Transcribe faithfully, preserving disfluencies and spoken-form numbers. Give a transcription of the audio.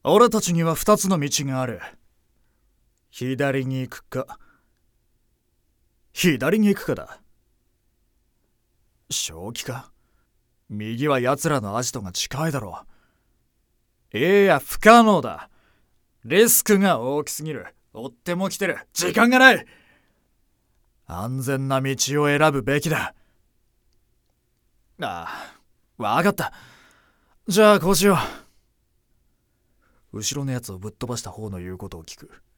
俺たちには二つの道がある。左に行くか、左に行くかだ。正気か。右は奴らのアジトが近いだろう。いや、不可能だ。リスクが大きすぎる。追っても来てる。時間がない。安全な道を選ぶべきだ。ああ、わかった。じゃあこうしよう。後ろのやつをぶっ飛ばした方の言うことを聞く。